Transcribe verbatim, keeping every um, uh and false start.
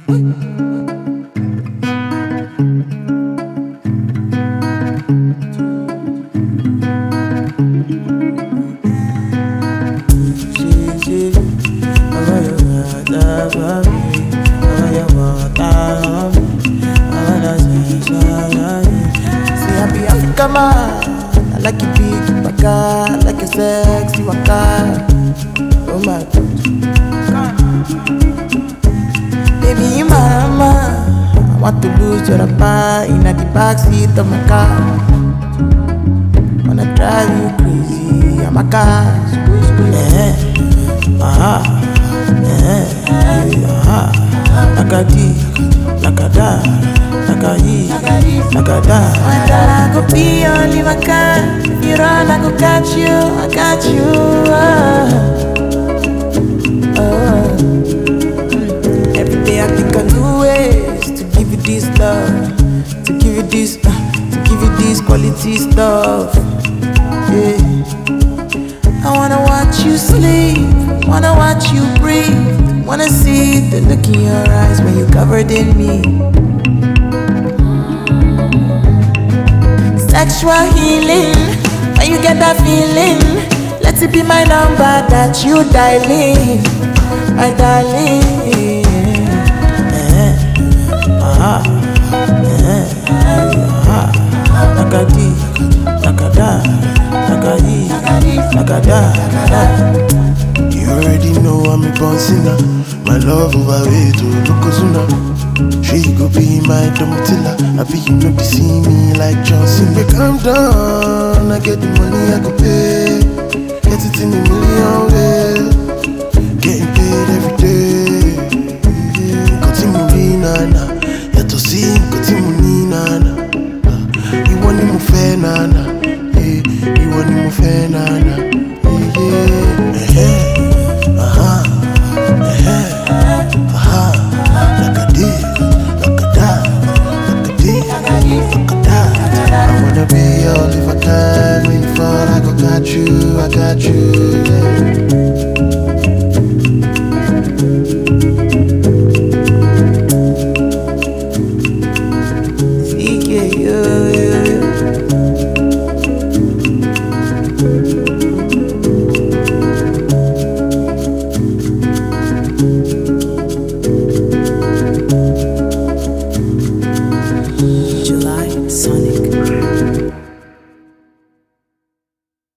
Come on, I like you big, you waka, I like you sexy, waka. Oh my God. Baby, mama, I want to lose your rapper in the backseat of my car. Wanna drive you crazy, I'm a car. Yeah, aha, yeah, aha. Nakadi, nakada, nakayi, nakada. I go be only my car. If you run, I go catch you, I got you. Oh, oh. Every day I think of new ways to give you this love, to give you this, uh, to give you this quality stuff. Yeah. I wanna watch you sleep, wanna watch you breathe, wanna see the look in your eyes when you covered in me. Sexual healing, when you get that feeling, let it be my number that you dialing, my darling. Eh, aha, eh, aha. Nakadi, nakada, nakayi, nakada, nakada. You already know I'm a born sinner. My love overweight to Yokozuna. She go be my domitilla. I be you know be see me like Johnson. But calm down, I get the money I go pay. Get it in a million ways. Getting paid every day. Continue nana, ya to see continue nana. You want me fair nana, yeah. You want me fair nana.